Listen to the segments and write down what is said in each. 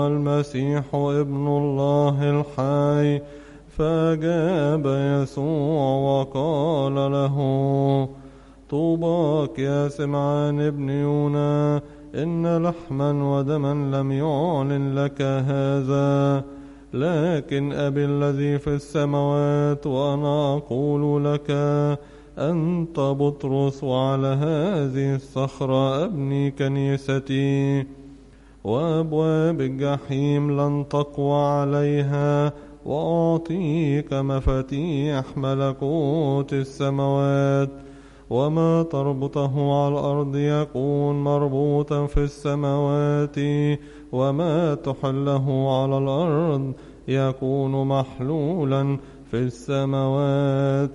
المسيح ابن الله الحي. فأجاب يسوع وقال له: طوباك يا سمعان ابن يونا، إن لحما ودما لم يعلن لك هذا، لكن أبي الذي في السماوات. وأنا أقول لك: أنت بطرس، وعلى هذه الصخرة أبني كنيستي، وأبواب الجحيم لن تقوى عليها. وأعطيك مفاتيح ملكوت السماوات، وما تربطه على الأرض يكون مربوطا في السماوات، وما تحله على الأرض يكون محلولا في السماوات.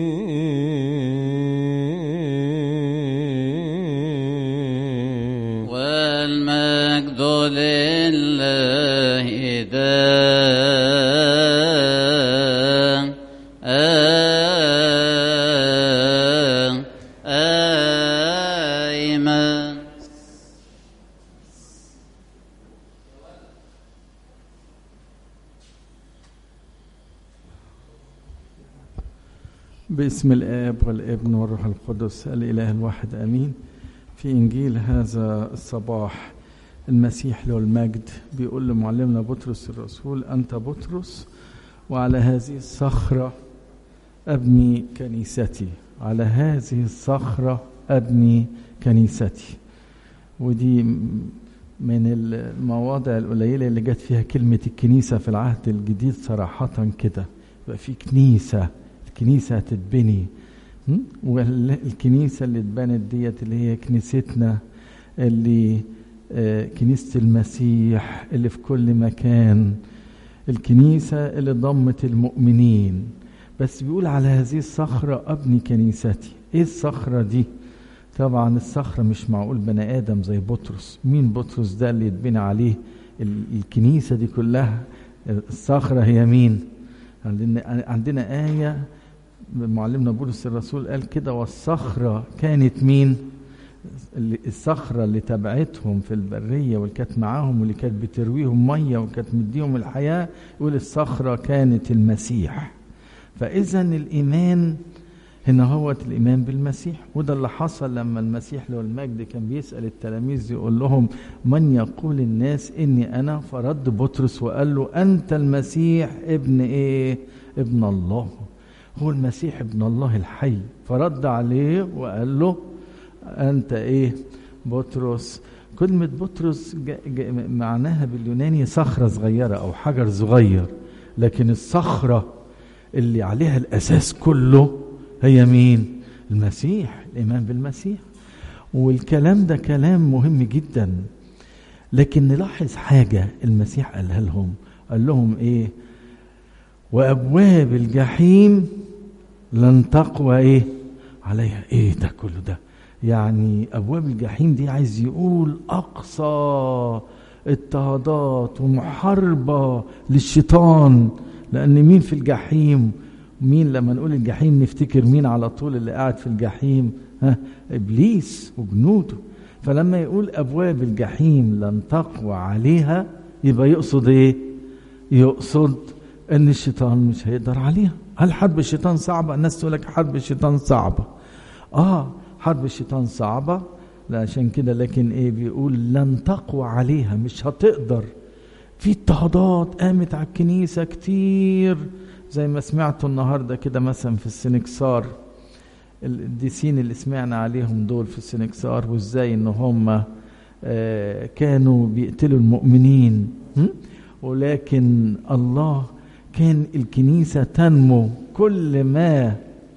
والمجد لله آمين. باسم الآب والابن والروح القدس الإله الواحد آمين. في إنجيل هذا الصباح المسيح له المجد بيقول لمعلمنا بطرس الرسول: أنت بطرس، وعلى هذه الصخرة أبني كنيستي. على هذه الصخرة أبني كنيستي. ودي من المواضع القليلة اللي جت فيها كلمة الكنيسة في العهد الجديد صراحة كده. يبقى في كنيسة، الكنيسة هتتبني، والكنيسة اللي اتبنت ديت اللي هي كنيستنا، اللي كنيسة المسيح اللي في كل مكان، الكنيسة اللي ضمت المؤمنين. بس بيقول على هذه الصخرة أبني كنيستي. ايه الصخرة دي؟ طبعا الصخرة مش معقول بني آدم زي بطرس. مين بطرس ده اللي يتبني عليه الكنيسة دي كلها؟ الصخرة هي مين؟ عندنا آية معلمنا بولس الرسول قال كده: والصخرة كانت مين؟ الصخرة اللي تبعتهم في البرية واللي كانت معاهم واللي كانت بترويهم مية وكانت مديهم الحياة، يقول الصخرة كانت المسيح. فإذا الإيمان هنا هو الإيمان بالمسيح. وده اللي حصل لما المسيح له المجد كان بيسأل التلاميذ يقول لهم: من يقول الناس إني أنا؟ فرد بطرس وقال له: أنت المسيح ابن إيه؟ ابن الله. هو المسيح ابن الله الحي. فرد عليه وقال له: أنت إيه؟ بطرس. كلمة بطرس معناها باليوناني صخرة صغيرة أو حجر صغير، لكن الصخرة اللي عليها الأساس كله هي مين؟ المسيح، الإيمان بالمسيح. والكلام ده كلام مهم جدا. لكن نلاحظ حاجة المسيح قالها لهم، قال لهم إيه؟ وأبواب الجحيم لن تقوى إيه؟ عليها. إيه ده كله ده؟ يعني أبواب الجحيم دي عايز يقول أقصى اضطهادات ومحاربة للشيطان. لأن مين في الجحيم؟ مين لما نقول الجحيم نفتكر مين على طول اللي قاعد في الجحيم؟ إبليس وجنوده. فلما يقول أبواب الجحيم لن تقوى عليها، يبقى يقصد إيه؟ يقصد أن الشيطان مش هيقدر عليها. هل حرب الشيطان صعبة؟ الناس تقول لك حرب الشيطان صعبة. حرب الشيطان صعبة، لا عشان كده، لكن إيه بيقول؟ لن تقوى عليها، مش هتقدر. في اضطهادات قامت على الكنيسة كتير، زي ما سمعتوا النهاردة كده مثلا في السنكسار، القديسين اللي سمعنا عليهم دول في السنكسار، وازاي ان هم كانوا بيقتلوا المؤمنين. ولكن الله كان الكنيسة تنمو، كل ما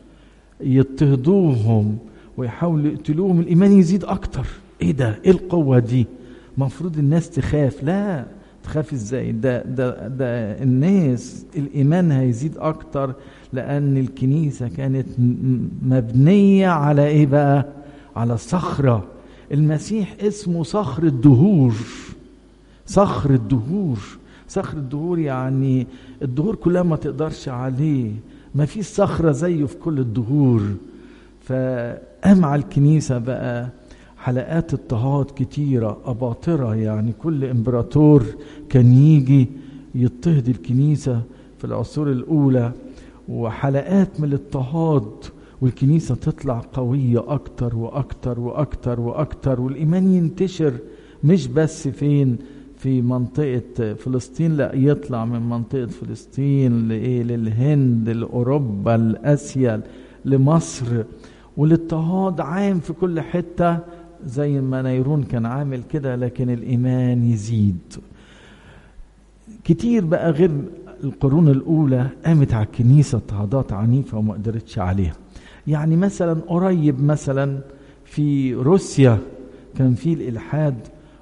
يضطهدوهم ويحاولوا يقتلوهم الإيمان يزيد أكتر. إيه ده؟ إيه القوة دي؟ مفروض الناس تخاف. لا، تخاف إزاي؟ ده الناس الإيمان هيزيد أكتر، لأن الكنيسة كانت مبنية على إيه بقى؟ على صخرة. المسيح اسمه صخر الدهور. صخر الدهور. صخر الدهور يعني الدهور كلها ما تقدرش عليه، ما فيش صخرة زيه في كل الدهور. فقام على الكنيسة بقى حلقات اضطهاد كتيرة، أباطرة، يعني كل إمبراطور كان يجي يضطهد الكنيسة في العصور الأولى، وحلقات من الاضطهاد، والكنيسة تطلع قوية أكتر وأكتر وأكتر وأكتر، والإيمان ينتشر مش بس فين في منطقة فلسطين، لا يطلع من منطقة فلسطين للهند، لأوروبا، لآسيا، لمصر. والاضطهاد عام في كل حتة زي ما نيرون كان عامل كده، لكن الإيمان يزيد كتير بقى. غير القرون الأولى قامت على الكنيسة اضطهادات عنيفة وما قدرتش عليها. يعني مثلا قريب مثلا في روسيا كان في الإلحاد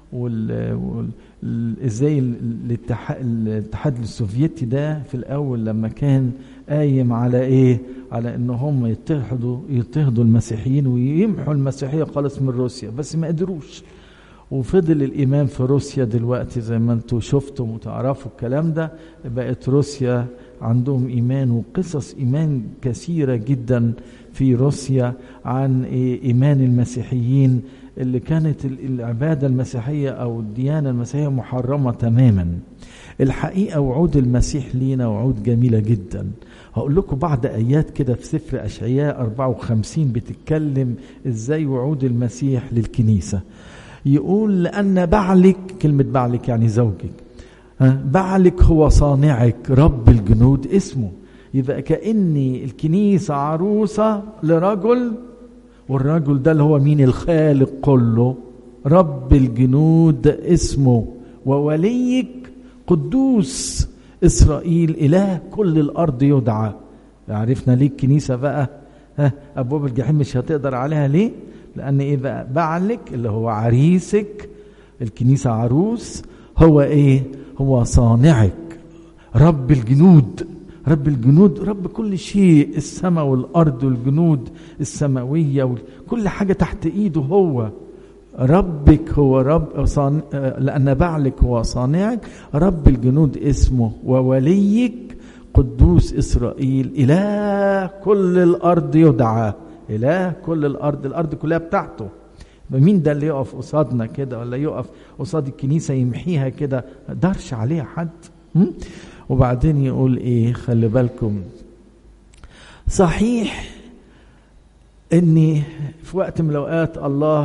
ازاي الاتحاد السوفيتي ده في الأول لما كان قايم على ايه، على ان هم يضطهدوا المسيحيين ويمحوا المسيحية خالص من روسيا، بس ما قدروش. وفضل الإيمان في روسيا دلوقتي زي ما انتوا شفتوا وتعرفوا الكلام ده، بقت روسيا عندهم إيمان وقصص إيمان كثيرة جدا في روسيا عن إيمان المسيحيين اللي كانت العبادة المسيحية أو الديانة المسيحية محرمة تماما. الحقيقة وعود المسيح لينا وعود جميلة جدا. هقول لكم بعض آيات كده في سفر أشعياء 54 بتتكلم إزاي وعود المسيح للكنيسة. يقول لأن بعلك، كلمة بعلك يعني زوجك، بعلك هو صانعك رب الجنود اسمه. يبقى كأني الكنيسة عروسة لرجل، والرجل ده اللي هو مين؟ الخالق كله، رب الجنود اسمه، ووليك قدوس إسرائيل إله كل الأرض يدعى. عرفنا ليه الكنيسة بقى أبواب الجحيم مش هتقدر عليها ليه؟ لأن إيه بقى؟ بعلك اللي هو عريسك، الكنيسة عروس، هو إيه؟ هو صانعك رب الجنود. رب الجنود رب كل شيء، السماء والأرض والجنود السماوية كل حاجة تحت إيده. هو ربك، هو رب لأن بعلك هو صانعك رب الجنود اسمه، ووليك قدوس إسرائيل إله كل الأرض يدعى. إله كل الأرض، الأرض كلها بتاعته. مين ده اللي يقف قصادنا كده ولا يقف قصاد الكنيسة يمحيها كده؟ دارش عليها حد. وبعدين يقول ايه؟ خلي بالكم، صحيح اني في وقت من الاوقات الله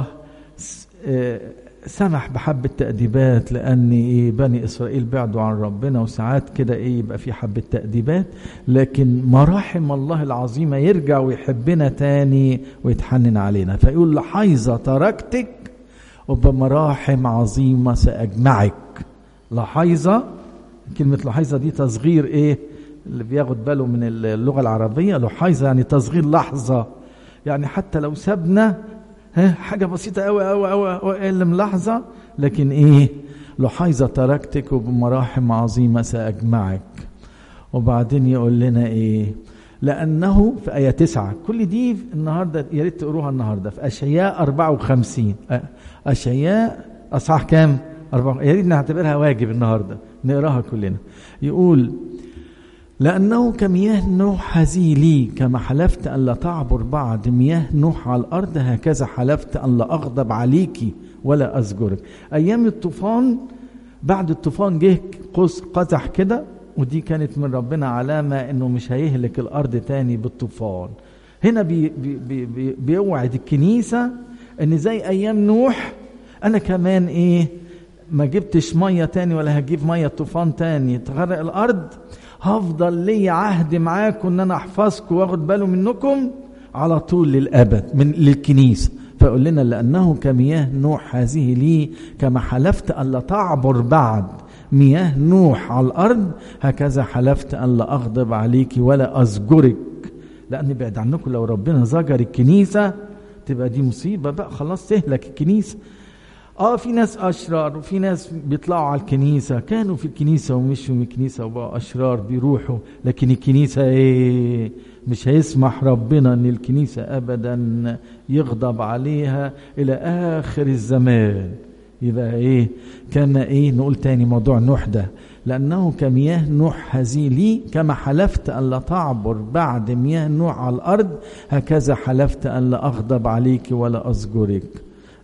سمح بحبة تأديبات لأن إيه بني إسرائيل بعدوا عن ربنا، وساعات كده إيه يبقى في حبة تأديبات، لكن مراحم الله العظيمة يرجع ويحبنا تاني ويتحنن علينا. فيقول لحيظة تركتك وبمراحم عظيمة سأجمعك. لحيظة، كلمة لحيظة دي تصغير إيه اللي بياخد باله من اللغة العربية؟ لحيظة يعني تصغير لحظة، يعني حتى لو سبنا حاجة بسيطة أوي أوي أوي أوي اللي ملاحظة، لكن إيه؟ لحيظة تركتك وبمراحم عظيمة سأجمعك. وبعدين يقول لنا إيه؟ لأنه في آية 9، كل دي النهاردة يا ريت تقروها النهاردة في أشعياء 54. أشعياء أصحاح كام؟ 4. يا ريت نعتبرها واجب النهاردة نقراها كلنا. يقول لأنه كمياه نوح هذه لي، كما حلفت أن لا تعبر بعد مياه نوح على الأرض، هكذا حلفت أن لا أغضب عليك ولا أزجرك. أيام الطوفان، بعد الطوفان جه قوس قزح كده، ودي كانت من ربنا علامة أنه مش هيهلك الأرض تاني بالطوفان. هنا بيوعد الكنيسة أن زي أيام نوح أنا كمان إيه ما جبتش مية تاني ولا هجيب مية طوفان تاني تغرق الأرض، هفضل لي عهد معاكم ان انا احفظكم واخد باله منكم على طول للابد من للكنيسه. فيقول لنا لانه كمياه نوح هذه لي، كما حلفت ان لا تعبر بعد مياه نوح على الارض، هكذا حلفت ان لا اغضب عليك ولا ازجرك. لان بعد عنكم لو ربنا زجر الكنيسه تبقى دي مصيبه بقى، خلاص تهلك الكنيسه. في ناس أشرار وفي ناس بيطلعوا على الكنيسة، كانوا في الكنيسة ومشوا من الكنيسة وبقوا أشرار بيروحوا، لكن الكنيسة إيه؟ مش هيسمح ربنا أن الكنيسة أبدا يغضب عليها إلى آخر الزمان. يبقى إيه؟ كان إيه؟ نقول تاني موضوع نوح ده، لأنه كمياه نوح هذه لي، كما حلفت أن لا تعبر بعد مياه نوح على الأرض، هكذا حلفت أن لا أغضب عليك ولا أزجرك.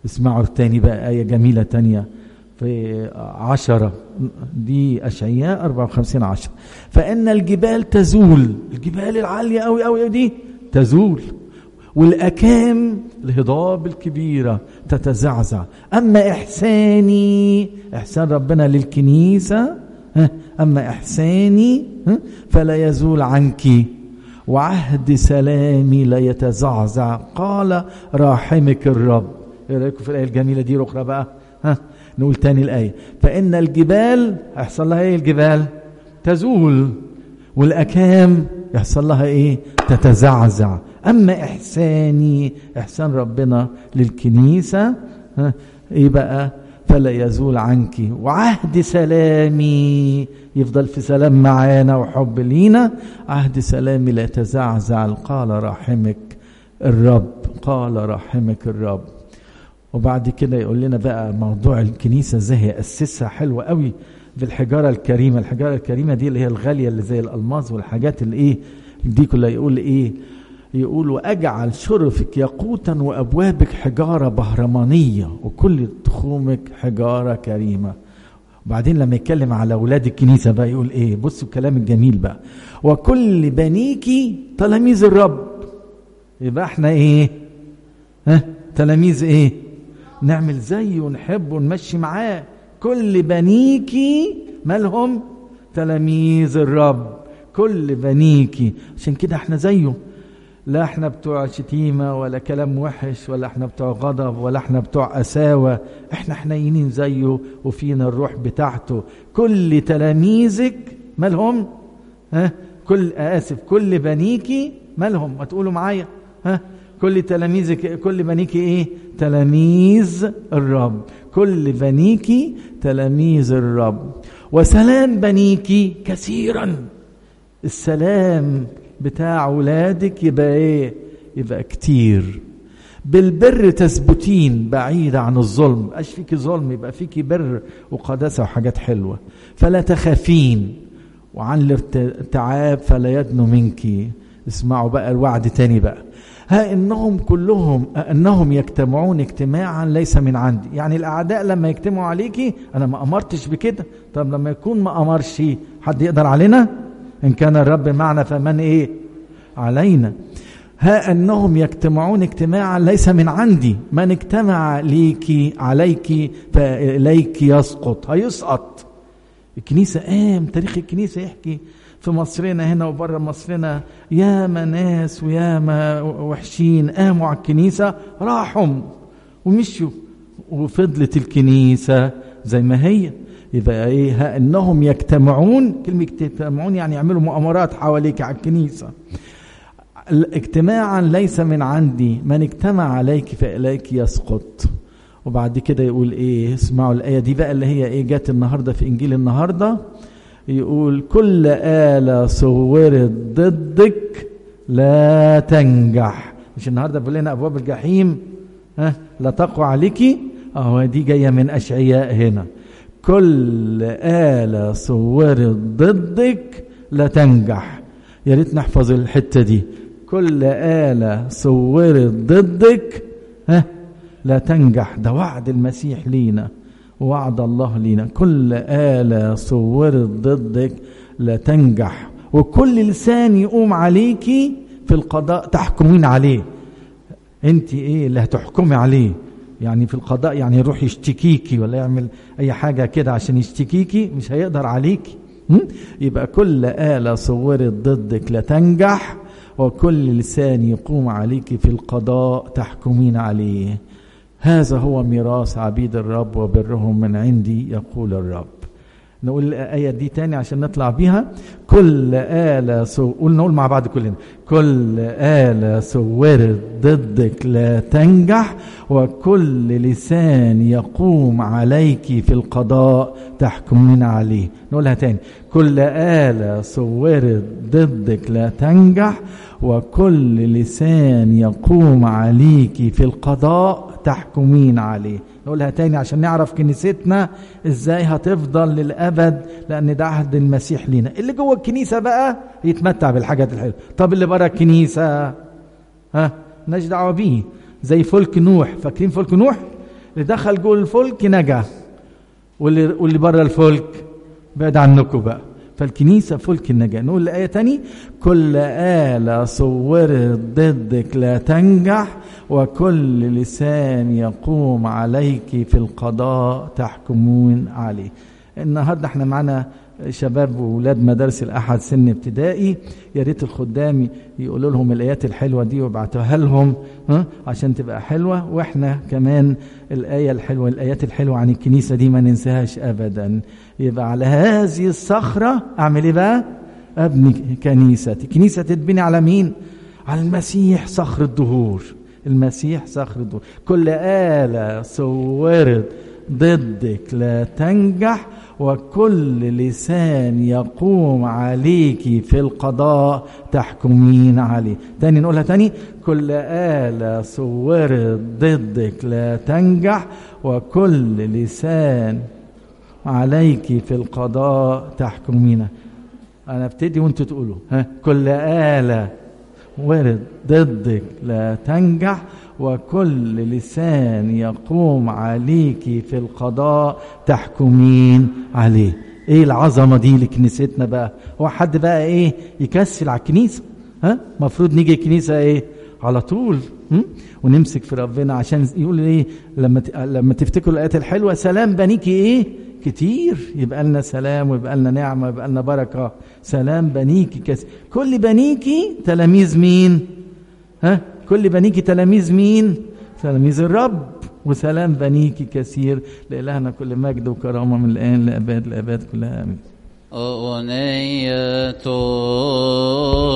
اسمعوا التاني بقى آية جميلة تانية في 10 دي أشعياء 54:10. فإن الجبال تزول، الجبال العالية أوي أوي دي تزول، والأكام الهضاب الكبيرة تتزعزع. أما إحساني، إحسان ربنا للكنيسة، أما إحساني فلا يزول عنك، وعهد سلامي لا يتزعزع، قال راحمك الرب. ايه رايكم في الآية الجميلة دي؟ أخرى بقى نقول تاني الآية. فإن الجبال يحصل لها ايه؟ الجبال تزول، والأكام يحصل لها ايه؟ تتزعزع. أما إحساني، إحسان ربنا للكنيسة ايه بقى؟ فلا يزول عنك، وعهد سلامي يفضل في سلام معانا وحب لينا، عهد سلامي لا يتزعزع، قال رحمك الرب، قال رحمك الرب. وبعد كده يقول لنا بقى موضوع الكنيسة ازاي هي أسسها حلوة قوي بالحجارة الكريمة. الحجارة الكريمة دي اللي هي الغالية اللي زي الألماس والحاجات اللي ايه دي كلها. يقول ايه؟ يقول وأجعل شرفك ياقوتا وأبوابك حجارة بهرمانية وكل تخومك حجارة كريمة. وبعدين لما يتكلم على أولاد الكنيسة بقى يقول ايه؟ بصوا الكلام الجميل بقى. وكل بنيكي تلاميذ الرب. يبقى احنا ايه؟ تلاميذ ايه؟ نعمل زيه ونحبه ونمشي معاه. كل بنيكي مالهم؟ تلاميذ الرب. كل بنيكي، عشان كده احنا زيه. لا احنا بتوع شتيمة ولا كلام وحش، ولا احنا بتوع غضب، ولا احنا بتوع قساوة. احنا حنينين زيه وفينا الروح بتاعته. كل تلاميذك مالهم؟ كل بنيكي مالهم؟ ما تقولوا معايا. كل تلاميذك، كل بنيكي ايه؟ تلاميذ الرب. كل بنيكي تلاميذ الرب. وسلام بنيكي كثيرا. السلام بتاع ولادك يبقى ايه؟ يبقى كتير. بالبر تثبتين بعيدة عن الظلم. مبقاش فيكي ظلم، يبقى فيكي بر وقداسة وحاجات حلوة. فلا تخافين، وعن الارتعاب فلا يدنو منك. اسمعوا بقى الوعد تاني بقى. ها انهم كلهم انهم يجتمعون اجتماعا ليس من عندي. يعني الاعداء لما يجتمعوا عليكي، انا ما امرتش بكده. طب لما يكون ما امرش، حد يقدر علينا؟ ان كان الرب معنا فمن ايه علينا؟ ها انهم يجتمعون اجتماعا ليس من عندي، من اجتمع ليكي عليكي فإليك يسقط. هيسقط. الكنيسة تاريخ الكنيسة يحكي في مصرنا هنا وبره مصرنا ياما ناس وياما وحشين قاموا على الكنيسة، راحوا ومشوا، وفضلت الكنيسة زي ما هي. يبقى ايه؟ ها انهم يجتمعون. كلمة يجتمعون يعني يعملوا مؤامرات حواليك على الكنيسة. اجتماعا ليس من عندي، من اجتمع عليك فإليك يسقط. وبعد كده يقول ايه؟ اسمعوا الآية دي بقى اللي هي ايه؟ جات النهاردة في إنجيل النهاردة. يقول كل آلة صورت ضدك لا تنجح. مش النهاردة بيقول لنا أبواب الجحيم لا تقوى عليكي؟ دي جاية من أشعياء هنا. كل آلة صورت ضدك لا تنجح. يا ريت نحفظ الحتة دي. كل آلة صورت ضدك لا تنجح. ده وعد المسيح لينا ووعد الله لينا. كل آلة صورت ضدك لا تنجح، وكل لسان يقوم عليكي في القضاء تحكمين عليه. انت ايه اللي هتحكمي عليه؟ يعني في القضاء يعني يروح يشتكيكي ولا يعمل اي حاجة كده عشان يشتكيكي، مش هيقدر عليكي. يبقى كل آلة صورت ضدك لا تنجح، وكل لسان يقوم عليك في القضاء تحكمين عليه. هذا هو ميراث عبيد الرب وبرهم من عندي يقول الرب. نقول الآية دي تاني عشان نطلع بيها. كل آلة نقول مع بعض كلنا. كل آلة صورت ضدك لا تنجح، وكل لسان يقوم عليك في القضاء تحكمين عليه. نقولها تاني. كل آلة صورت ضدك لا تنجح، وكل لسان يقوم عليك في القضاء تحكمين عليه. نقولها تاني عشان نعرف كنيستنا ازاي هتفضل للأبد، لأن ده عهد المسيح لينا. اللي جوه الكنيسة بقى يتمتع بالحاجات الحلوة. طب اللي بره الكنيسة مالناش دعوة بيه. زي فلك نوح. فاكرين فلك نوح؟ اللي دخل جوه الفلك نجا، واللي بره الفلك بعد عنكم بقى. فالكنيسة فلك النجاة. نقول الآية تاني: كل آلة صورت ضدك لا تنجح، وكل لسان يقوم عليك في القضاء تحكمون عليه. النهاردة احنا معنا شباب وولاد مدارس الأحد سن ابتدائي، يا ريت الخدام يقولوا لهم الآيات الحلوة دي ويبعتوها لهم عشان تبقى حلوة، واحنا كمان الآيات الحلوة عن الكنيسة دي ما ننساهاش أبدا. يبقى على هذه الصخرة أعمل إيه بقى؟ أبني كنيستي. كنيسة تتبني على مين؟ على المسيح صخر الدهور. المسيح صخر الدهور. كل آلة صورت ضدك لا تنجح، وكل لسان يقوم عليك في القضاء تحكمين عليه. تاني نقولها تاني: كل آلة صورت ضدك لا تنجح، وكل لسان عليك في القضاء تحكمين. أنا ابتدي وانتوا تقولوا كل آلة ورد ضدك لا تنجح، وكل لسان يقوم عليك في القضاء تحكمين عليه. ايه العظمة دي لكنيستنا بقى؟ هو حد بقى ايه يكسل على الكنيسة؟ مفروض نيجي الكنيسة ايه على طول ونمسك في ربنا، عشان يقول ايه لما تفتكروا الآيات الحلوة: سلام بنيكي ايه كتير، يبقى لنا سلام ويبقى لنا نعمة ويبقى لنا بركة. سلام بنيكي كثير. كل بنيكي تلاميذ مين؟ كل بنيكي تلاميذ مين؟ تلاميذ الرب. وسلام بنيكي كثير. لإلهنا كل مجد وكرامة من الآن لأباد الآباد كلها آمين.